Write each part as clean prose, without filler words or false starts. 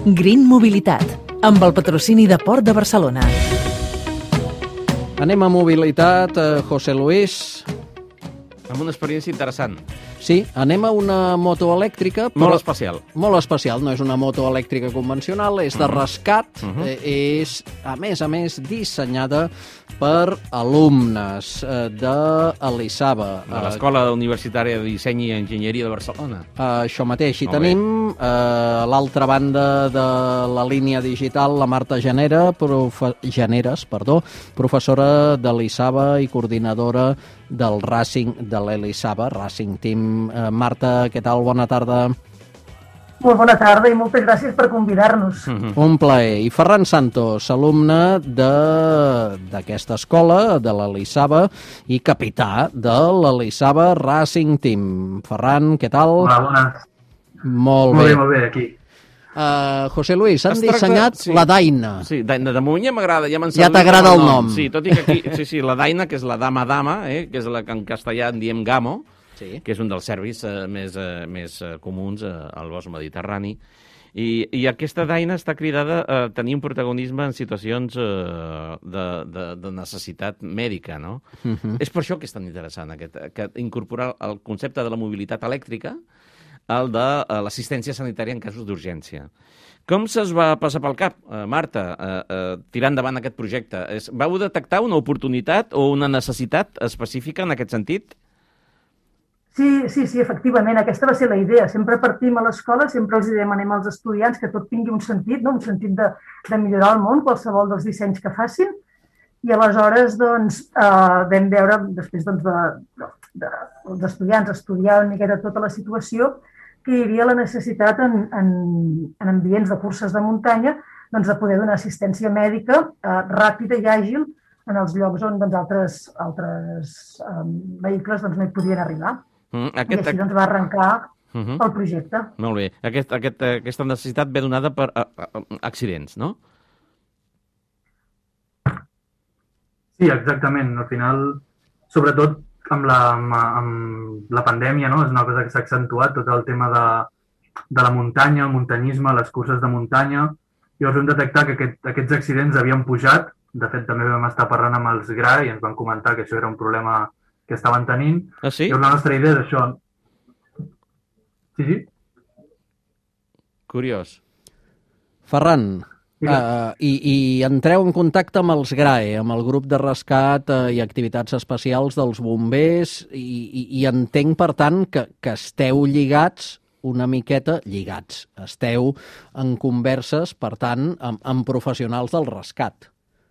Green Mobilitat, amb el patrocini de Port de Barcelona. Anem a mobilitat, José Luis. Amb una experiència interessant. Sí, anem a una moto elèctrica. Molt especial. Molt especial, no és una moto elèctrica convencional, és de rescat, és, a més, dissenyada per alumnes de l'ISABA. De l'Escola Universitària de Disseny i Enginyeria de Barcelona. Això mateix. I tenim a l'altra banda de la línia digital la Marta Generes, professora de l'ISABA i coordinadora del Racing de l'Elisaba, Racing Team. Marta, què tal? Bona tarda. Molt bona tarda i moltes gràcies per convidar-nos. Un plaer. I Ferran Santos, alumne d'aquesta escola, de l'Elisaba, i capità de l'Elisaba Racing Team. Ferran, què tal? Hola, bones. Molt bé. Molt bé, aquí. José Luis, han dissenyat la Daina. Sí, de moment ja m'agrada. Ja t'agrada el nom. Sí, tot i que aquí, la Daina, que és la dama, que és la que en castellà en diem Gamo, que és un dels servis més comuns al bosc mediterrani. I aquesta Daina està cridada a tenir un protagonisme en situacions de necessitat mèdica, no? És per això que és tan interessant, que incorporar el concepte de la mobilitat elèctrica al de l'assistència sanitària en casos d'urgència. Com se'ls va passar pel cap, Marta, tirar endavant aquest projecte? Vau detectar una oportunitat o una necessitat específica en aquest sentit? Sí, efectivament, aquesta va ser la idea. Sempre partim a l'escola, sempre els demanem als estudiants que tot tingui un sentit, no? Un sentit de millorar el món, qualsevol dels dissenys que facin. I aleshores vam veure, després dels estudiants estudiar una miqueta tota la situació, que hi havia la necessitat en ambients de curses de muntanya de poder donar assistència mèdica ràpida i àgil en els llocs on altres vehicles no hi podien arribar. I així va arrencar el projecte. Molt bé. Aquesta necessitat ve donada per accidents, no? Sí, exactament. Al final, sobretot amb la pandèmia, no? És una cosa que s'ha accentuat, tot el tema de la muntanya, el muntanyisme, les curses de muntanya. Llavors vam detectar que aquests accidents havien pujat. De fet, també vam estar parlant amb els GRA i ens van comentar que això era un problema que estaven tenint. Ah, sí? Llavors la nostra idea és això. Sí. Curiós. Ferran, i entreu en contacte amb els GRAE, amb el grup de rescat i activitats especials dels bombers, i entenc, per tant, que esteu lligats una miqueta lligats. Esteu en converses, per tant, amb professionals del rescat.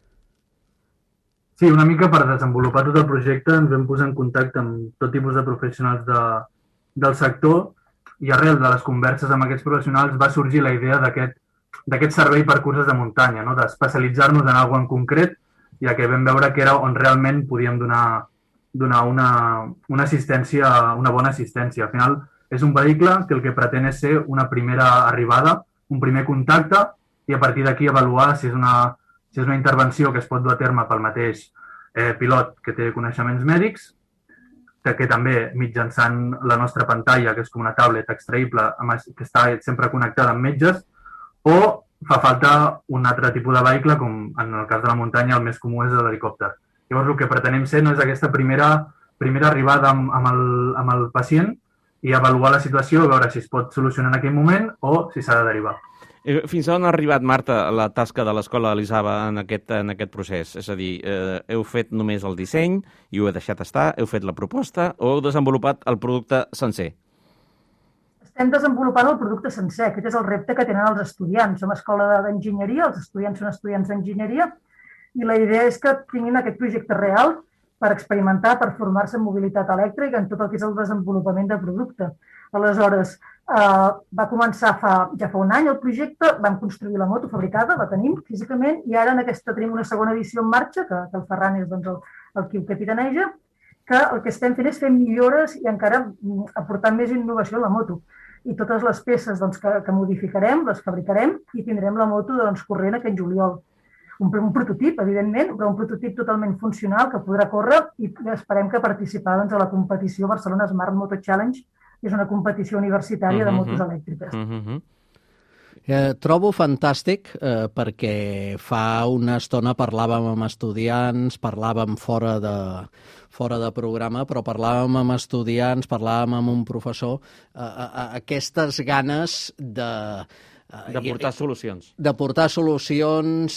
Sí, una mica per desenvolupar tot el projecte ens vam posar en contacte amb tot tipus de professionals del sector i arrel de les converses amb aquests professionals va sorgir la idea d'aquest servei per curses de muntanya, no? D'especialitzar-nos en alguna en concret, ja que vam veure que era on realment podíem donar una assistència, una bona assistència. Al final és un vehicle que el que pretén és ser una primera arribada, un primer contacte i a partir d'aquí avaluar si és una intervenció que es pot dur a terme pel mateix pilot que té coneixements mèdics, que també mitjançant la nostra pantalla, que és com una tablet extraïble, que està sempre connectada amb metges, o fa falta un altre tipus de vehicle, com en el cas de la muntanya el més comú és l'helicòpter. Llavors el que pretenem ser no és aquesta primera arribada amb el pacient i avaluar la situació, veure si es pot solucionar en aquell moment o si s'ha de derivar. Fins on ha arribat, Marta, la tasca de l'Escola Elisaba en aquest procés? És a dir, heu fet només el disseny i ho heu deixat estar, heu fet la proposta o heu desenvolupat el producte sencer? Estem desenvolupant el producte sencer. Aquest és el repte que tenen els estudiants. Som escola d'enginyeria, els estudiants són estudiants d'enginyeria i la idea és que tinguin aquest projecte real per experimentar, per formar-se en mobilitat elèctrica en tot el que és el desenvolupament del producte. Aleshores, va començar ja fa un any el projecte, vam construir la moto fabricada, la tenim físicament, i ara tenim una segona edició en marxa, que el Ferran és el qui ho capitaneja, que el que estem fent és fer millores i encara aportar més innovació a la moto. I totes les peces que modificarem, les fabricarem i tindrem la moto corrent aquest juliol. Un prototip, evidentment, però un prototip totalment funcional que podrà córrer i esperem que participar a la competició Barcelona Smart Moto Challenge, que és una competició universitària de motos elèctriques. Trobo fantàstic perquè fa una estona parlàvem amb estudiants, parlàvem fora de programa, però parlàvem amb estudiants, parlàvem amb un professor, aquestes ganes de portar solucions. De portar solucions,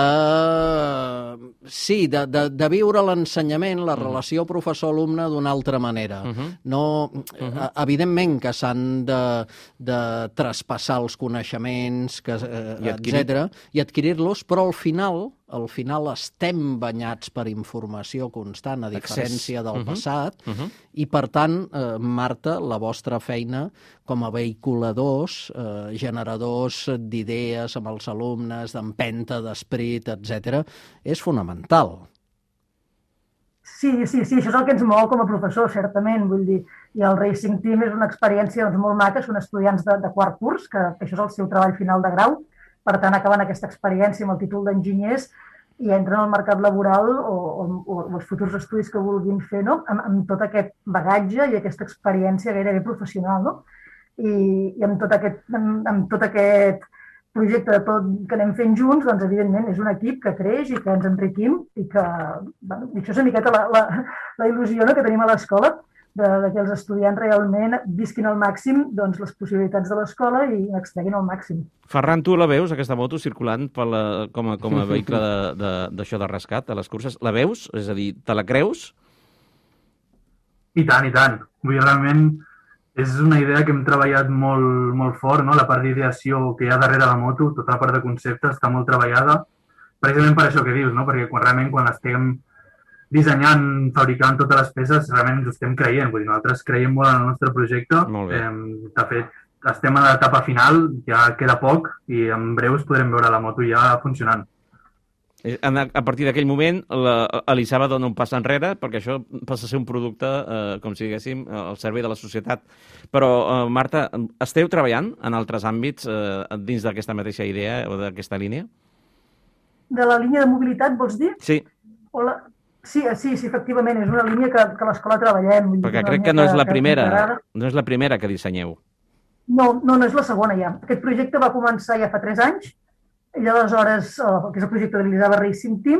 de viure l'ensenyament, la relació professor-alumne d'una altra manera. Evidentment que s'han de traspassar els coneixements, etc., i adquirir-los, però al final estem banyats per informació constant, a diferència del passat, i per tant, Marta, la vostra feina com a vehiculadors, generadors d'idees amb els alumnes, d'empenta, d'esperit, etc., és fonamental. Sí, això és el que ens mou com a professor, certament, vull dir. I el Racing Team és una experiència molt maca, són estudiants de quart curs, que això és el seu treball final de grau, per tant, acaben aquesta experiència amb el títol d'enginyers i entren al mercat laboral o els futurs estudis que vulguin fer, no? Amb tot aquest bagatge i aquesta experiència gairebé professional, no? I amb tot aquest projecte de tot que anem fent junts, doncs, evidentment, és un equip que creix i que ens enriquim i que, bueno, això és una miqueta la il·lusió que tenim a l'escola, que els estudiants realment visquin al màxim les possibilitats de l'escola i extreguin al màxim. Ferran, tu la veus, aquesta moto, circulant com a vehicle d'això de rescat a les curses? La veus? És a dir, te la creus? I tant, i tant. Vull dir, realment és una idea que hem treballat molt fort, no? La part d'ideació que hi ha darrere la moto, tota la part de concepte està molt treballada, precisament per això que dius, no? Perquè quan estem dissenyant, fabricant totes les peces, realment ens ho estem creient. Vull dir, nosaltres creiem molt en el nostre projecte. De fet, estem a l'etapa final, ja queda poc i en breus podrem veure la moto ja funcionant. A partir d'aquell moment, l'Elisava dona un pas enrere, perquè això passa a ser un producte, com si diguéssim, al servei de la societat. Però, Marta, esteu treballant en altres àmbits dins d'aquesta mateixa idea o d'aquesta línia? De la línia de mobilitat, vols dir? Sí. Sí, efectivament, és una línia que a l'escola treballem. Perquè crec que no és la primera que dissenyeu. No és la segona ja. Aquest projecte va començar ja fa 3 anys, i aleshores, que és el projecte de l'Elisava Racing Team,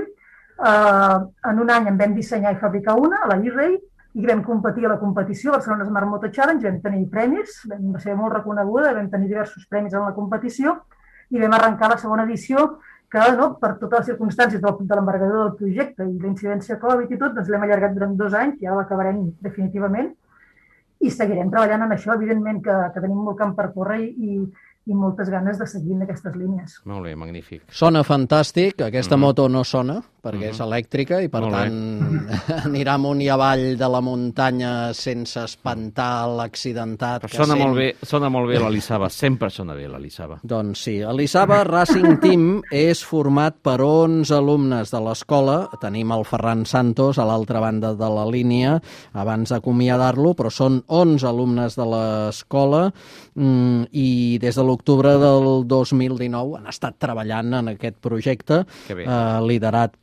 en un any en vam dissenyar i fabricar una, a la E-Ray, i vam competir a la competició, a Barcelona Smart Moto Challenge, vam tenir premis, va ser molt reconeguda, vam tenir diversos premis en la competició, i vam arrencar la segona edició, que per totes les circumstàncies de l'embargador del projecte i l'incidència Covid i tot, doncs l'hem allargat durant 2 anys i ara l'acabarem definitivament i seguirem treballant en això. Evidentment que tenim molt camp per córrer i moltes ganes de seguir en aquestes línies. Molt bé, magnífic. Sona fantàstic, aquesta moto no sona, perquè és elèctrica i per tant anirà amunt i avall de la muntanya sense espantar l'accidentat. Sona molt bé l'Elisava, sempre sona bé l'Elisava. Doncs sí, l'Elisava Racing Team és format per 11 alumnes de l'escola, tenim el Ferran Santos a l'altra banda de la línia, abans d'acomiadar-lo, però són 11 alumnes de l'escola i des de l'octubre del 2019 han estat treballant en aquest projecte, liderat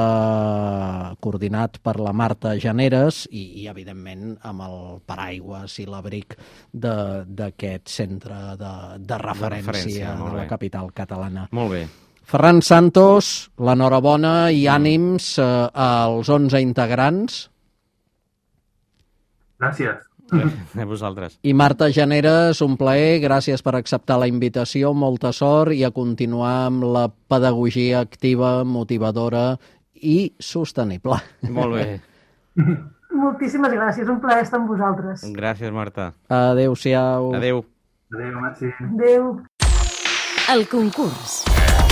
coordinat per la Marta Janeres i evidentment, amb el paraigües i l'abric d'aquest centre de referència de la capital catalana. Molt bé. Ferran Santos, l'enhorabona i ànims als 11 integrants. Gràcies. A vosaltres. I Marta Janeres, un plaer, gràcies per acceptar la invitació, molta sort i a continuar amb la pedagogia activa, motivadora i sostenible. Molt bé. Moltíssimes gràcies, un plaer estar amb vosaltres. Gràcies, Marta. Adéu-siau. Adéu. Adéu, merci. Adéu. El concurs.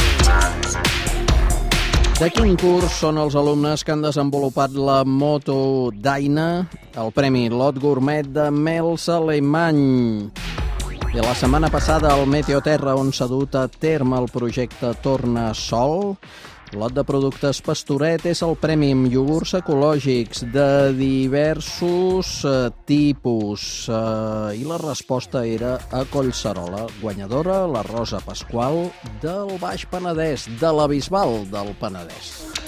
De quin curs són els alumnes que han desenvolupat la moto Daina, el Premi Lot Gourmet de Mels Alemany? I la setmana passada al Meteoterra, on s'ha dut a terme el projecte Torna Sol, lot de productes Pastoret és el premi amb iogurts ecològics de diversos tipus. I la resposta era a Collserola. Guanyadora, la Rosa Pasqual, del Baix Penedès, de la Bisbal del Penedès.